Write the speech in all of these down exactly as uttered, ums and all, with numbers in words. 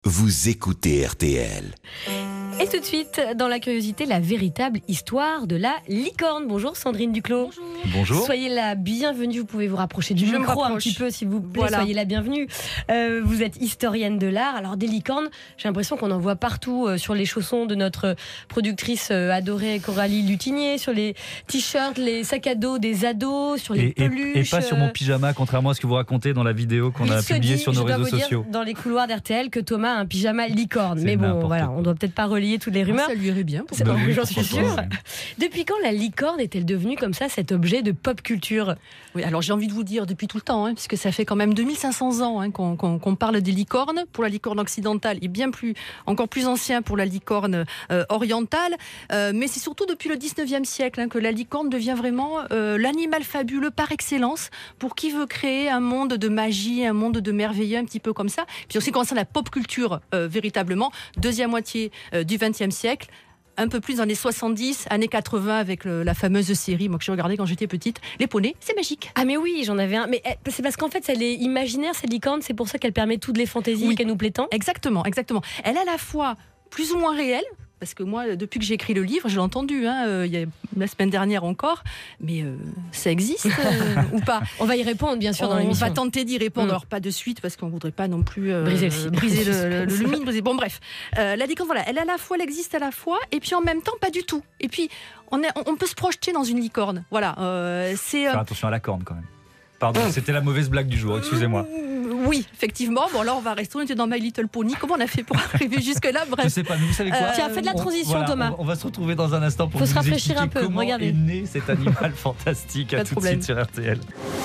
Vous écoutez R T L. Et tout de suite, dans la curiosité, la véritable histoire de la licorne. Bonjour Sandrine Duclos. Bonjour. Bonjour. Soyez la bienvenue, vous pouvez vous rapprocher du Je micro un petit peu s'il vous plaît, Voilà. soyez la bienvenue. Euh, vous êtes historienne de l'art, alors des licornes, j'ai l'impression qu'on en voit partout, euh, sur les chaussons de notre productrice euh, adorée Coralie Lutinier, sur les t-shirts, les sacs à dos des ados, sur les Et, et, peluches. et pas sur mon euh, pyjama, contrairement à ce que vous racontez dans la vidéo qu'on il a se publiée dit, sur nos je dois réseaux vous dire, sociaux. dans les couloirs d'R T L que Thomas a un pyjama licorne. C'est Mais bon, n'importe voilà, quoi. on doit peut-être pas relier toutes les rumeurs. Ça lui irait bien. C'est Bah pas oui, j'en suis pourquoi sûre. pas, ouais. Depuis quand la licorne est-elle devenue comme ça cet objet de pop culture? Oui, alors j'ai envie de vous dire depuis tout le temps, hein, puisque ça fait quand même deux mille cinq cents ans hein, qu'on, qu'on, qu'on parle des licornes. Pour la licorne occidentale et bien plus, encore plus ancien pour la licorne euh, orientale. Euh, mais c'est surtout depuis le dix-neuvième siècle hein, que la licorne devient vraiment euh, l'animal fabuleux par excellence pour qui veut créer un monde de magie, un monde de merveilleux, un petit peu comme ça. Puis aussi concerne la pop culture euh, véritablement, deuxième moitié euh, du vingtième siècle. Un peu plus dans les soixante-dix, années quatre-vingts, avec le, la fameuse série moi, que j'ai regardée quand j'étais petite. Les poneys, c'est magique. Ah mais oui, j'en avais un. Mais eh, c'est parce qu'en fait, elle est imaginaire, cette licorne, c'est pour ça qu'elle permet toutes les fantaisies Oui. et qu'elle nous plaît tant. Exactement, exactement. Elle est à la fois plus ou moins réelle, parce que moi, depuis que j'ai écrit le livre, je l'ai entendu, hein, euh, il y a la semaine dernière encore, mais euh, ça existe euh, ou pas? On va y répondre, bien sûr, dans On l'émission. va tenter d'y répondre, Mm. alors pas de suite, parce qu'on voudrait pas non plus euh, Briser le film. briser le, le, le, le mine, briser- Bon bref, euh, la licorne, voilà, elle à la fois, elle existe à la fois, et puis en même temps, pas du tout. Et puis, on, est, on peut se projeter dans une licorne. Voilà, euh, c'est... euh, Faire attention à la corne quand même. Pardon, c'était la mauvaise blague du jour, excusez-moi. Oui, effectivement. Bon, là, on va rester. On était dans My Little Pony. Comment on a fait pour arriver jusque-là? Je Bref. sais pas, mais vous savez quoi Euh, Tiens, fais de la On- transition, voilà, Thomas. On, on va se retrouver dans un instant pour Faut vous se rafraîchir expliquer un peu, comment regardez. est né cet animal fantastique. Pas À de tout de problème. suite sur R T L.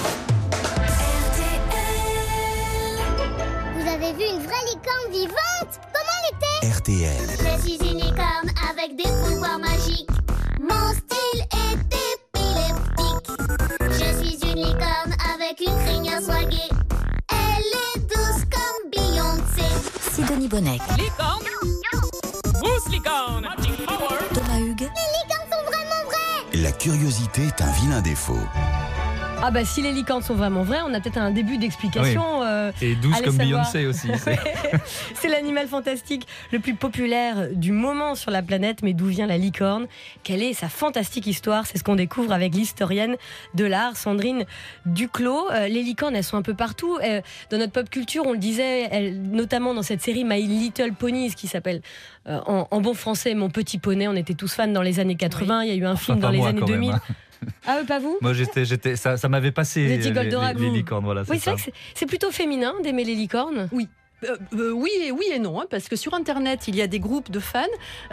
Vous avez vu une vraie licorne vivante? R T L. Je suis une licorne avec des pouvoirs magiques. Mon style est épileptique. Je suis une licorne avec une crinière swaguée. Elle est douce comme Beyoncé. Sidonie Bonnec, Licorne, Bruce Licorne, Magic Power. Thomas Hugues, Les licornes sont vraiment vraies. La curiosité est un vilain défaut. Ah bah si les licornes sont vraiment vraies, on a peut-être un début d'explication. euh, Et douce Allez comme savoir. Beyoncé aussi. c'est- C'est l'animal fantastique le plus populaire du moment sur la planète. Mais d'où vient la licorne? Quelle est sa fantastique histoire? C'est ce qu'on découvre avec l'historienne de l'art, Sandrine Duclos. Euh, les licornes, elles sont un peu partout. Euh, dans notre pop culture, on le disait, elles- notamment dans cette série My Little Ponies, qui s'appelle euh, en, en bon français Mon Petit Poney. On était tous fans dans les années quatre-vingts. Il y a eu un film Enfin, dans les moi, années quand deux même, mille. hein. Ah, eux, pas vous? Moi, j'étais, j'étais, ça, ça m'avait passé. Vous étiez les, Goldorak, les- les vous. licornes, voilà. Oui, c'est c'est vrai ça. que c'est- c'est plutôt féminin d'aimer les licornes. Oui. Euh, euh, oui, et, oui et non, hein, parce que sur Internet, il y a des groupes de fans,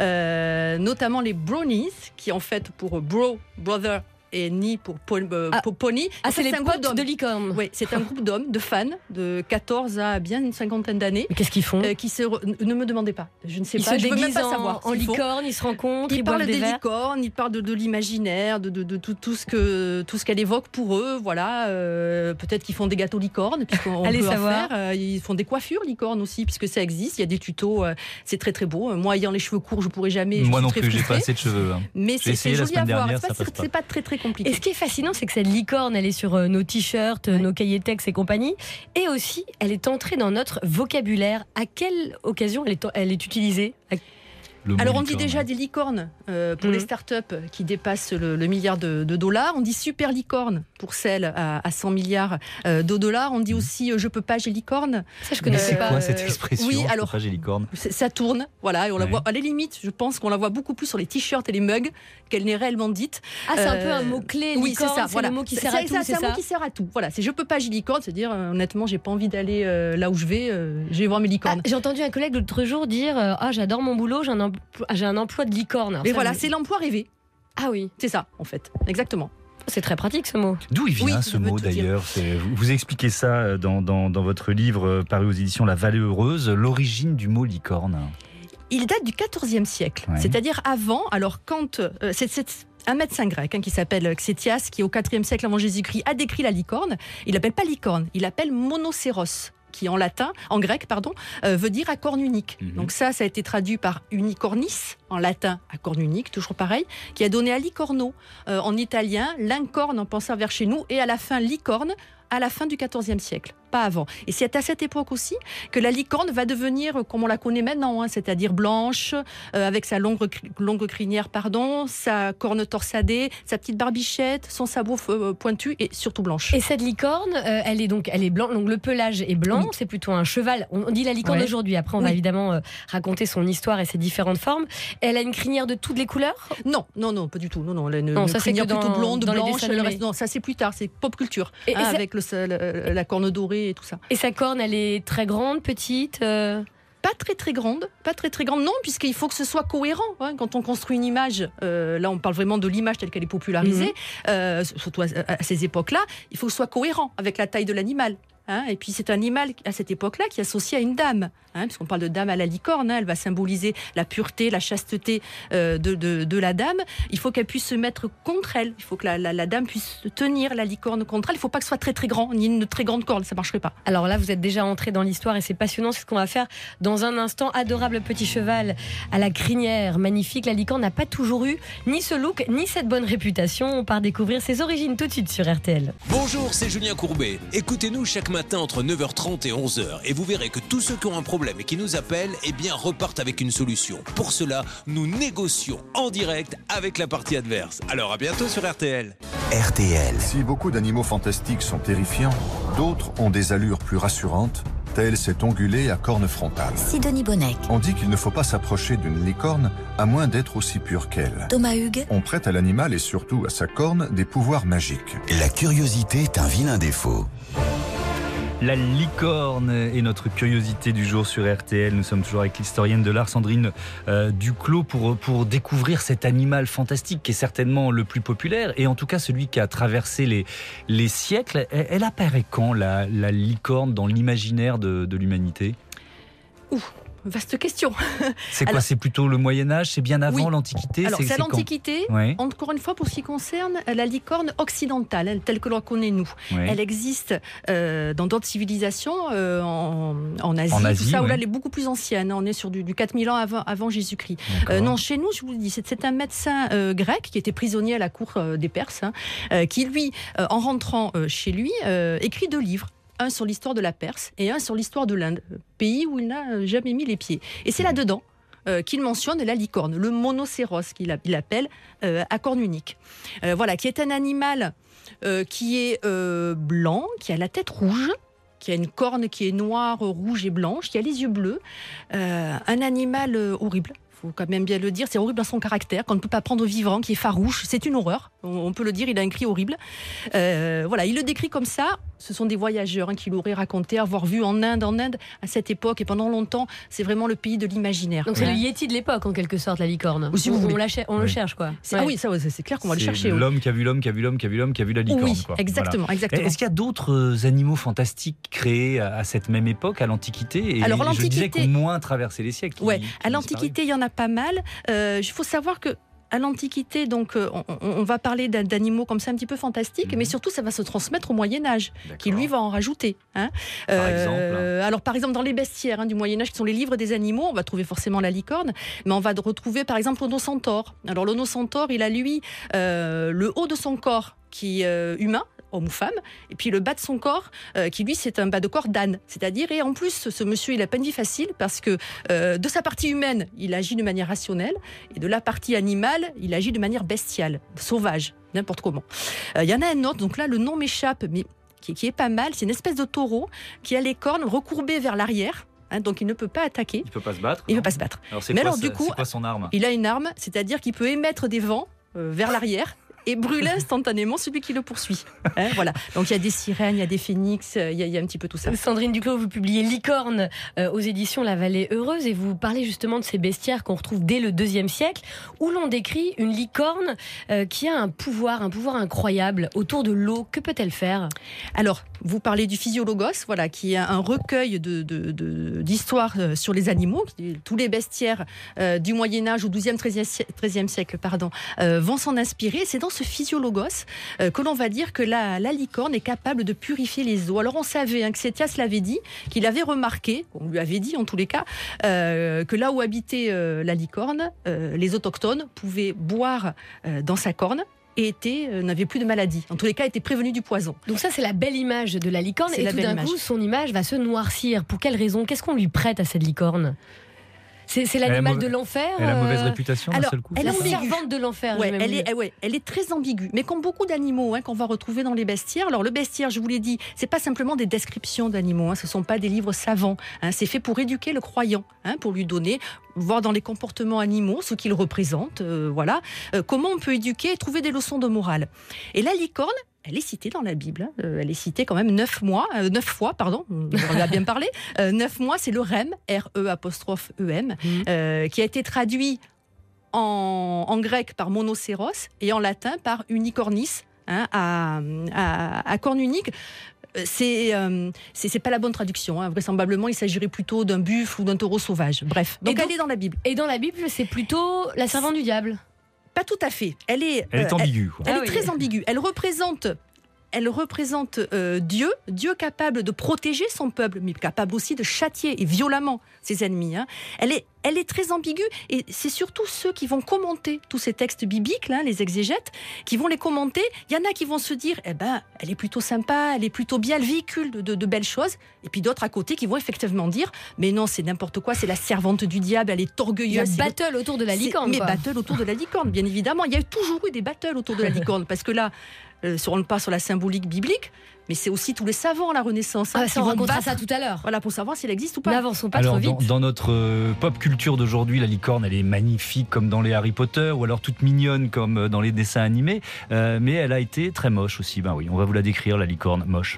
euh, notamment les Bronies, qui en fait pour bro, brother, et ni pour, po- euh, Ah. pour pony. Ah, En c'est fait, les un groupe potes d'hommes. de licorne. Oui, c'est un groupe d'hommes, de fans, de quatorze à bien une cinquantaine d'années, Mais qu'est-ce qu'ils font? euh, qui se... re- Ne me demandez pas, je ne sais Ils pas, se je veux même déguisent pas en, savoir. en ce qu'ils font. licorne, ils se rencontrent, ils, Ils boivent parlent des des verres. licornes, ils parlent de, de l'imaginaire, de, de, de tout, tout ce que tout ce qu'elle évoque pour eux. Voilà, euh, peut-être qu'ils font des gâteaux licornes, puisqu'on Allez peut en savoir. faire. Euh, ils font des coiffures licornes aussi, puisque ça existe. Il y a des tutos, euh, c'est très très beau. Moi, ayant les cheveux courts, je pourrais jamais. je Moi suis non très plus, j'ai pas frustrée. assez de cheveux. hein. Mais J'ai c'est c'est essayé la joli à semaine voir. dernière, C'est pas, ça passe c'est- c'est pas très très compliqué. Et ce qui est fascinant, c'est que cette licorne, elle est sur euh, nos t-shirts, euh, Ouais. nos cahiers textes et compagnie. Et aussi, elle est entrée dans notre vocabulaire. À quelle occasion elle est, elle est utilisée? À- Le mot Alors on dit licorne. déjà des licornes euh, pour Mhm. les startups qui dépassent le, le milliard de, de dollars. On dit super licorne pour celles à, à cent milliards euh, de dollars. On dit aussi euh, je peux pas, j'ai licorne. Ça, je Mais connaissais c'est pas. quoi Euh, cette expression? oui, Je peux alors- pas, j'ai licorne. C'est- Ça tourne, voilà, et on la Ouais. voit. À la limite, je pense qu'on la voit beaucoup plus sur les t-shirts et les mugs qu'elle n'est réellement dite. Ah, c'est un Euh, peu un mot-clé, Oui, licorne, c'est ça. c'est Voilà. le mot qui C'est- sert à c'est- tout, c'est c'est un ça? mot qui sert à tout. Voilà, c'est je peux pas, j'ai licorne, c'est-à-dire euh, honnêtement, j'ai pas envie d'aller euh, là où je vais. euh, je vais voir mes Ah, licornes. j'ai entendu un collègue l'autre jour dire euh, ah, j'adore mon boulot, j'ai un, emploi, j'ai un emploi de licorne. Alors Mais ça, voilà, je- c'est l'emploi rêvé. Ah oui, C'est ça, en fait, exactement. c'est très pratique ce mot. D'où il vient Oui, ce ça veut mot tout dire. d'ailleurs? C'est- Vous, vous expliquez ça euh, dans, dans, dans votre livre euh, paru aux éditions La Vallée Heureuse, l'origine du mot licorne. Il date du quatorzième siècle, Ouais. c'est-à-dire avant. Alors quand euh, c'est, c'est un médecin grec hein, qui s'appelle Xétias, qui au quatrième siècle avant Jésus-Christ a décrit la licorne. Il l'appelle pas licorne, il l'appelle monocéros, qui en latin, en grec pardon, euh, veut dire à corne unique. Mhm. Donc ça, ça a été traduit par unicornis, en latin à corne unique, toujours pareil, qui a donné à licorno, euh, en italien, l'incorne en pensant vers chez nous, et à la fin licorne, à la fin du quatorzième siècle. pas avant. Et c'est à cette époque aussi que la licorne va devenir comme on la connaît maintenant, hein, c'est-à-dire blanche, euh, avec sa longue, longue crinière, pardon, sa corne torsadée, sa petite barbichette, son sabot euh, pointu et surtout blanche. Et cette licorne, euh, elle est donc elle est blanche, donc le pelage est blanc, oui. C'est plutôt un cheval. On dit la licorne ouais. Aujourd'hui, après on oui. va évidemment euh, raconter son histoire et ses différentes formes. Elle a une crinière de toutes les couleurs ? Non, non, non, pas du tout. Non, non, elle a une, non, une ça, crinière dans, plutôt blonde, dans blanche. Le reste, non, ça c'est plus tard, c'est pop culture, et, hein, et avec le, le, la corne dorée et tout ça. Et sa corne, elle est très grande, petite euh... Pas très très grande, pas très très grande, non, puisqu'il faut que ce soit cohérent. Hein, quand on construit une image, euh, là on parle vraiment de l'image telle qu'elle est popularisée, mmh. euh, surtout à, à ces époques-là, il faut que ce soit cohérent avec la taille de l'animal. Hein, et puis c'est un animal à cette époque-là qui est associé à une dame, hein, puisqu'on parle de dame à la licorne, hein, elle va symboliser la pureté, la chasteté euh, de, de, de la dame. Il faut qu'elle puisse se mettre contre elle, il faut que la, la, la dame puisse tenir la licorne contre elle. Il ne faut pas que ce soit très très grand, ni une très grande corne, ça ne marcherait pas. Alors là, vous êtes déjà entré dans l'histoire et c'est passionnant, c'est ce qu'on va faire dans un instant. Adorable petit cheval à la crinière magnifique. La licorne n'a pas toujours eu ni ce look, ni cette bonne réputation. On part découvrir ses origines tout de suite sur R T L. Bonjour, c'est Julien Courbet. Écoutez-nous chaque matin entre neuf heures trente et onze heures et vous verrez que tous ceux qui ont un problème et qui nous appellent, eh bien, repartent avec une solution. Pour cela, nous négocions en direct avec la partie adverse. Alors à bientôt sur R T L. R T L. Si beaucoup d'animaux fantastiques sont terrifiants, d'autres ont des allures plus rassurantes, tel cet ongulé à cornes frontales. Sidonie Bonnec. On dit qu'il ne faut pas s'approcher d'une licorne à moins d'être aussi pur qu'elle. Thomas Hugues. On prête à l'animal et surtout à sa corne des pouvoirs magiques. La curiosité est un vilain défaut. La licorne est notre curiosité du jour sur R T L. Nous sommes toujours avec l'historienne de l'art Sandrine euh, Duclos pour, pour découvrir cet animal fantastique qui est certainement le plus populaire et en tout cas celui qui a traversé les, les siècles. Elle, elle apparaît quand la, la licorne dans l'imaginaire de, de l'humanité ? Ouh. Vaste question. C'est quoi? Alors, c'est plutôt le Moyen-Âge? C'est bien avant, oui. l'Antiquité? Alors, c'est, c'est à l'Antiquité. Ouais. Encore une fois, pour ce qui concerne la licorne occidentale, telle que l'on connaît nous. Ouais. Elle existe euh, dans d'autres civilisations, euh, en, en Asie, en Asie tout ça, ouais. où là, elle est beaucoup plus ancienne. On est sur du, du quatre mille ans avant, avant Jésus-Christ. Euh, non, chez nous, je vous le dis, c'est, c'est un médecin euh, grec qui était prisonnier à la cour euh, des Perses, hein, euh, qui, lui, euh, en rentrant euh, chez lui, euh, écrit deux livres. Un sur l'histoire de la Perse et un sur l'histoire de l'Inde, pays où il n'a jamais mis les pieds. Et c'est là-dedans euh, qu'il mentionne la licorne, le monocéros qu'il il appelle euh, à corne unique. Euh, voilà, qui est un animal euh, qui est euh, blanc, qui a la tête rouge, qui a une corne qui est noire, rouge et blanche, qui a les yeux bleus. Euh, un animal euh, horrible. Il faut quand même bien le dire, c'est horrible dans son caractère, qu'on ne peut pas prendre vivant, qui est farouche, c'est une horreur, on peut le dire, il a un cri horrible. Euh, voilà, il le décrit comme ça, ce sont des voyageurs hein, qui l'auraient raconté, avoir vu en Inde, en Inde, à cette époque, et pendant longtemps, c'est vraiment le pays de l'imaginaire. Donc c'est ouais. le Yéti de l'époque, en quelque sorte, la licorne. Ou si vous on, on, la cher- on oui. le cherche, quoi. C'est, ouais. Ah oui, ça, c'est clair qu'on va c'est le chercher. L'homme oui. qui a vu l'homme, qui a vu l'homme, qui a vu l'homme, qui a vu la licorne. Oui, quoi. exactement, Voilà. exactement. Est-ce qu'il y a d'autres animaux fantastiques créés à cette même époque, à l'Antiquité? Et Alors, je disais qu'au moins traversé les siècles. Oui, à l'Antiquité, il y en a pas mal. Il euh, faut savoir que à l'Antiquité, donc, euh, on, on va parler d'animaux comme ça un petit peu fantastiques, mmh. mais surtout, ça va se transmettre au Moyen-Âge, D'accord. qui lui va en rajouter. Hein. Par euh, exemple Alors, par exemple, dans les bestiaires hein, du Moyen-Âge, qui sont les livres des animaux, on va trouver forcément la licorne, mais on va retrouver, par exemple, l'onocentaure. Alors, l'onocentaure, il a, lui, euh, le haut de son corps qui est euh, humain, homme ou femme, et puis le bas de son corps, euh, qui lui, c'est un bas de corps d'âne. C'est-à-dire, et en plus, ce monsieur, il a pas une vie facile, parce que euh, de sa partie humaine, il agit de manière rationnelle, et de la partie animale, il agit de manière bestiale, sauvage, n'importe comment. Il euh, y en a un autre, donc là, le nom m'échappe, mais qui, qui est pas mal, c'est une espèce de taureau, qui a les cornes recourbées vers l'arrière, hein, donc il ne peut pas attaquer. Il ne peut pas se battre. Il ne peut pas se battre. Alors, c'est mais quoi, alors, ça, du coup, c'est quoi son arme? Il a une arme, c'est-à-dire qu'il peut émettre des vents euh, vers l'arrière, et brûler instantanément celui qui le poursuit. Hein, voilà. Donc il y a des sirènes, il y a des phénix, il y, y a un petit peu tout ça. Sandrine Duclos, vous publiez Licorne euh, aux éditions La Vallée Heureuse et vous parlez justement de ces bestiaires qu'on retrouve dès le deuxième siècle, où l'on décrit une licorne euh, qui a un pouvoir, un pouvoir incroyable autour de l'eau. Que peut-elle faire? Alors, vous parlez du Physiologos, voilà, qui est un recueil de, de, de, d'histoires sur les animaux. Tous les bestiaires euh, du Moyen-Âge au douzième, treizième siècle pardon, euh, vont s'en inspirer. C'est dans ce Physiologos euh, que l'on va dire que la, la licorne est capable de purifier les eaux. Alors on savait, hein, que Cétias l'avait dit, qu'il avait remarqué, on lui avait dit en tous les cas, euh, que là où habitait euh, la licorne, euh, les autochtones pouvaient boire euh, dans sa corne. et était, euh, n'avait plus de maladie. En tous les cas, était prévenu du poison. Donc ça, c'est la belle image de la licorne. C'est et la tout belle d'un image. coup, son image va se noircir. Pour quelle raison? Qu'est-ce qu'on lui prête à cette licorne? C'est, c'est l'animal mauvaise- de l'enfer. Elle a mauvaise euh, réputation d'un alors, seul coup. elle La est ambiguë. servante de l'enfer. Ouais, j'ai même elle, lu. est, ouais, elle est très ambiguë, mais comme beaucoup d'animaux hein, qu'on va retrouver dans les bestiaires. Alors le bestiaire, je vous l'ai dit, c'est pas simplement des descriptions d'animaux, hein, ce sont pas des livres savants. Hein, c'est fait pour éduquer le croyant, hein, pour lui donner, voir dans les comportements animaux ce qu'ils représentent, euh, voilà, euh, comment on peut éduquer et trouver des leçons de morale. Et la licorne, elle est citée dans la Bible. Hein. Euh, elle est citée quand même neuf mois, euh, neuf fois, pardon. On a bien parlé. Euh, neuf mois, c'est le rem, R E apostrophe E M, Mhm. euh, qui a été traduit en, en grec par monocéros et en latin par unicornis, hein, à, à, à corne unique. Euh, C'est, euh, c'est c'est pas la bonne traduction. Hein. Vraisemblablement, il s'agirait plutôt d'un buffle ou d'un taureau sauvage. Bref, donc, Et donc- elle est dans la Bible. Et dans la Bible, c'est plutôt la servante du diable. Pas tout à fait. Elle est, Elle est euh, ambiguë. quoi. Elle Ah est oui. très ambiguë. Elle représente, elle représente euh, Dieu, Dieu capable de protéger son peuple, mais capable aussi de châtier et violemment ses ennemis. Hein. Elle est, elle est très ambiguë et c'est surtout ceux qui vont commenter tous ces textes bibliques, là, les exégètes, qui vont les commenter. Il y en a qui vont se dire, eh ben, elle est plutôt sympa, elle est plutôt bien, elle véhicule de, de, de belles choses. Et puis d'autres à côté qui vont effectivement dire, mais non, c'est n'importe quoi, c'est la servante du diable, elle est Il y a orgueilleuse. c'est le- battle autour de la c'est- licorne. Mais quoi. battle autour de la licorne, bien évidemment. Il y a toujours eu des battles autour de la licorne, parce que là, euh, sur- on part sur la symbolique biblique, mais c'est aussi tous les savants à la Renaissance hein, Ah, qui ça, on vont racontera battre, ça tout à l'heure. voilà, pour savoir si elle existe ou pas. N'avançons pas Alors, trop dans, vite. dans notre euh, pop culture d'aujourd'hui, la licorne, elle est magnifique comme dans les Harry Potter, ou alors toute mignonne comme euh, dans les dessins animés, euh, mais elle a été très moche aussi. Ben oui, on va vous la décrire, la licorne moche.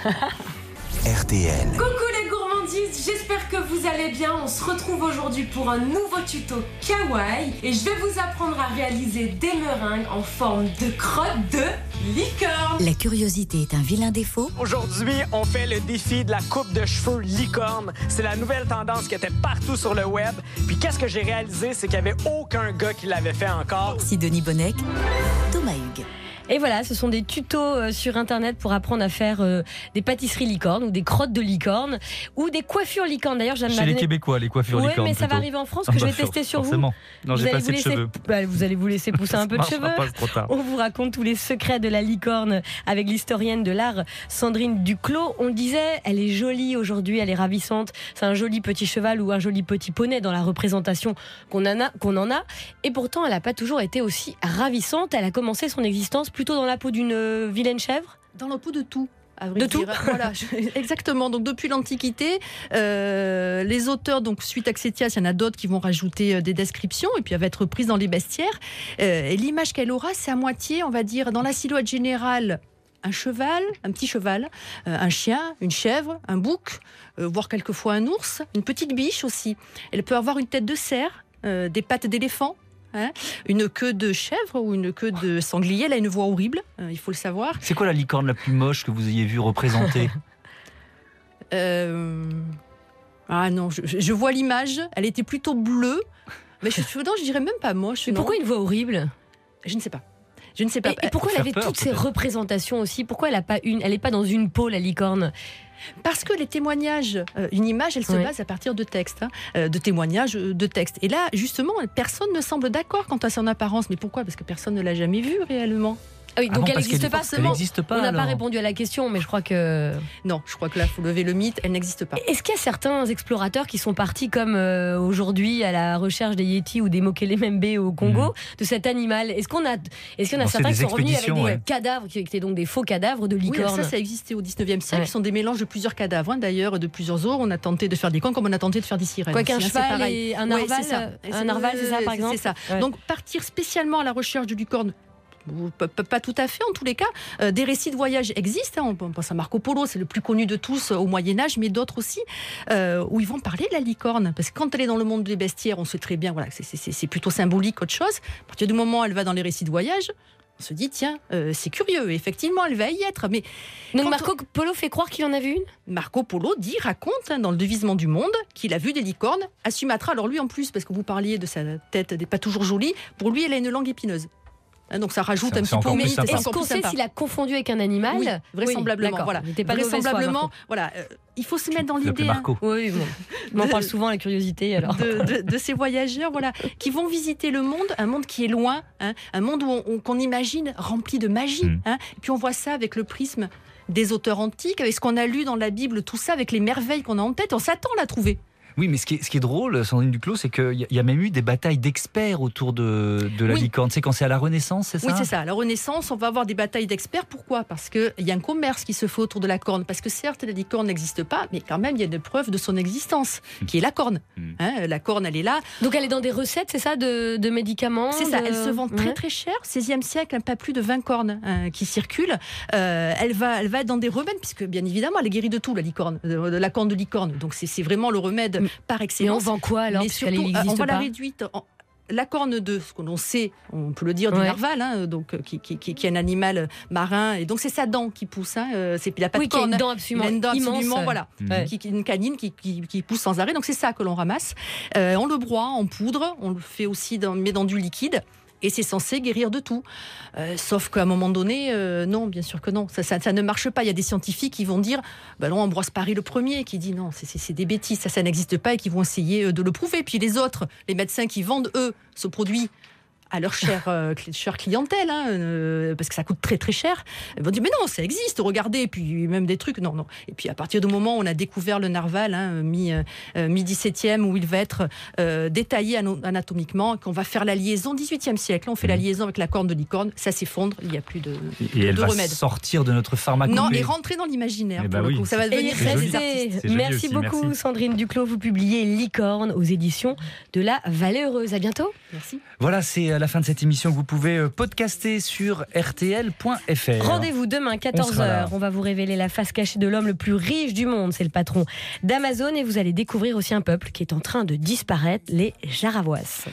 R T L. Coucou les gourmandises, j'espère que vous allez bien. On se retrouve aujourd'hui pour un nouveau tuto kawaii et je vais vous apprendre à réaliser des meringues en forme de crotte de licorne. La curiosité est un vilain défaut. Aujourd'hui, on fait le défi de la coupe de cheveux licorne. C'est la nouvelle tendance qui était partout sur le web. Puis qu'est-ce que j'ai réalisé, c'est qu'il n'y avait aucun gars qui l'avait fait encore. Sidonie Bonnec, Thomas Hugues. Et voilà, ce sont des tutos euh, sur internet pour apprendre à faire euh, des pâtisseries licornes ou des crottes de licorne ou des coiffures licornes. D'ailleurs, Jeanne m'a Chez les donné- Québécois, les coiffures Ouais, licornes. mais ça va plutôt. arriver en France Ah que je bah, vais tester sur forcément. vous. Non, Vous j'ai pas allez assez de vous laisser- cheveux. Bah, vous allez vous laisser pousser un peu de Ça marchera cheveux. pas, c'est trop tard. On vous raconte tous les secrets de la licorne avec l'historienne de l'art Sandrine Duclos. On le disait, elle est jolie aujourd'hui, elle est ravissante. C'est un joli petit cheval ou un joli petit poney dans la représentation qu'on en a. Qu'on en a. Et pourtant, elle n'a pas toujours été aussi ravissante. Elle a commencé son existence plutôt dans la peau d'une euh, vilaine chèvre. Dans le pot de tout. À vrai De dire. tout Voilà, je- exactement. Donc depuis l'Antiquité, euh, les auteurs, donc suite à Xétias, il y en a d'autres qui vont rajouter euh, des descriptions et puis elle va être prise dans les bestiaires. Euh, et l'image qu'elle aura, c'est à moitié, on va dire, dans la silhouette générale, un cheval, un petit cheval, euh, un chien, une chèvre, un bouc, euh, voire quelquefois un ours, une petite biche aussi. Elle peut avoir une tête de cerf, euh, des pattes d'éléphant. Hein, une queue de chèvre ou une queue de sanglier. Elle a une voix horrible, euh, il faut le savoir. C'est quoi la licorne la plus moche que vous ayez vue représentée? Euh, Ah non, je, je vois l'image. Elle était plutôt bleue. Mais je, non, je dirais même pas moche. Mais non. pourquoi une voix horrible? Je ne sais pas. Je ne sais pas. Et, et pourquoi Pour elle faire avait peur, toutes ces peut-être. représentations aussi? Pourquoi elle a pas une? Elle n'est pas dans une peau, la licorne. Parce que les témoignages, euh, une image, elle se Ouais. base à partir de textes, hein, euh, de témoignages, euh, de textes. Et là, justement, personne ne semble d'accord quant à son apparence. Mais pourquoi? Parce que personne ne l'a jamais vue réellement. Ah oui, Ah donc bon, elle parce n'existe qu'elle- pas. elle n'existe pas, On n'a pas alors. répondu à la question, mais je crois que. Non, je crois que là, il faut lever le mythe. Elle n'existe pas. Est-ce qu'il y a certains explorateurs qui sont partis comme euh, aujourd'hui à la recherche des Yétis ou des Mokele Membe au Congo de cet animal? Est-ce qu'on a, est-ce qu'il y en a Bon, c'est certains des qui sont revenus avec expéditions, des ouais. cadavres qui étaient donc des faux cadavres de Oui, alors licornes? ça, ça existait au dix-neuvième siècle. Ouais. Ce sont des mélanges de plusieurs cadavres, hein, d'ailleurs, de plusieurs os. On a tenté de faire des licornes comme on a tenté de faire des sirènes. Quoi qu'un aussi, hein, c'est cheval pareil. et un Ouais, narval, c'est ça. euh, un narval, c'est ça, par exemple? C'est ça. Ouais. Donc partir spécialement à la recherche du licorne. Ou Pas, pas- pas tout à fait en tous les cas. Euh, des récits de voyage existent. Hein. On pense à Marco Polo, c'est le plus connu de tous euh, au Moyen-Âge, mais d'autres aussi, euh, où ils vont parler de la licorne. Parce que quand elle est dans le monde des bestiaires, on sait très bien, voilà, que c'est- c'est c'est plutôt symbolique qu'autre chose. À partir du moment où elle va dans les récits de voyage, on se dit, tiens, euh, c'est curieux. Et effectivement, elle va y être. Mais Donc quand Marco Polo fait croire qu'il en a vu une? Marco Polo dit, raconte hein, dans le Devisement du monde qu'il a vu des licornes à Sumatra. Alors lui en plus, parce que vous parliez de sa tête, n'est pas toujours jolie, pour lui elle a une langue épineuse. Hein, donc ça rajoute Ça, un c'est petit peu encore au plus mythe. sympa. c'est Est-ce encore qu'on plus sait sympa. s'il a confondu avec un animal? Oui, vraisemblablement. d'accord. Voilà. Il n'était pas de mauvaise foi, Vraisemblablement, Marco. voilà, euh, il faut se mettre dans Tu l'appelais l'idée hein, Marco. Oui, bon. On en De- parle souvent, la curiosité, alors. de, de- de ces voyageurs, voilà, qui vont visiter le monde, un monde qui est loin, hein, un monde où on- on- qu'on imagine rempli de magie. Mm. Hein, et puis on voit ça avec le prisme des auteurs antiques, avec ce qu'on a lu dans la Bible, tout ça, avec les merveilles qu'on a en tête. On s'attend à la trouver. Oui, mais ce qui est, ce qui est drôle, Sandrine Duclos, c'est qu'il y, a- il y a même eu des batailles d'experts autour de, de la Oui. licorne. C'est quand c'est à la Renaissance, c'est ça? Oui, c'est ça. À la Renaissance, on va avoir des batailles d'experts. Pourquoi? Parce qu'il y a un commerce qui se fait autour de la corne. Parce que certes, la licorne n'existe pas, mais quand même, il y a une preuve de son existence, qui est la corne. Mm. Hein, la corne, elle est là. Donc elle est dans des recettes, c'est ça, de, de médicaments? C'est ça, de- elle se vend très Ouais. très cher. seizième siècle, pas plus de vingt cornes hein, qui circulent. Euh, elle, va, elle va être dans des remèdes, puisque bien évidemment, elle est guérie de tout, la licorne, de, de la corne de licorne. Donc c'est c'est vraiment le remède Mm. par Et on excellence. vend quoi alors? Mais puisqu'elle surtout, euh, n'existe on va la pas réduire. En, la corne de ce que l'on sait, on peut le dire, du Ouais. narval, hein, donc, euh, qui, qui, qui, qui est un animal marin, et donc c'est sa dent qui pousse. Hein, euh, c'est, il n'a pas Oui, de qui a corne. une dent Il absolument a une dent immense. absolument, voilà, Ouais. qui, qui- une canine qui, qui, qui pousse sans arrêt. Donc c'est ça que l'on ramasse. Euh, on le broie en poudre, on le fait aussi dans, met dans du liquide. Et c'est censé guérir de tout. Euh, sauf qu'à un moment donné, euh, non, bien sûr que non. Ça, ça, ça ne marche pas. Il y a des scientifiques qui vont dire, ben non, Ambroise Paré le premier, qui dit non, c'est, c'est, c'est des bêtises, ça, ça n'existe pas, et qui vont essayer euh, de le prouver. Puis les autres, les médecins qui vendent, eux, ce produit à leur chère, euh, cl- chère clientèle, hein, euh, parce que ça coûte très très cher, ils vont dire mais non, ça existe, regardez, et puis même des trucs, non, non. Et puis à partir du moment où on a découvert le narval, hein, mi, euh, mi-dix-septième, où il va être euh, détaillé ano- anatomiquement, qu'on va faire la liaison, dix-huitième siècle, on fait la liaison avec la corne de licorne, ça s'effondre, il n'y a plus de, Et elle de va remède. sortir de notre pharmacopée. Non, et rentrer dans l'imaginaire, Eh pour ben le oui. coup. Ça va Et devenir c'est très joli. des artistes. C'est joli Merci aussi, beaucoup merci. Sandrine Duclos. Vous publiez Licorne aux éditions de la Vallée Heureuse. À bientôt. Merci. Voilà, c'est à la fin de cette émission que vous pouvez euh, podcaster sur R T L point F R. Rendez-vous demain, quatorze sera là. heures. On va vous révéler la face cachée de l'homme le plus riche du monde. C'est le patron d'Amazon. Et vous allez découvrir aussi un peuple qui est en train de disparaître, les Jaravois.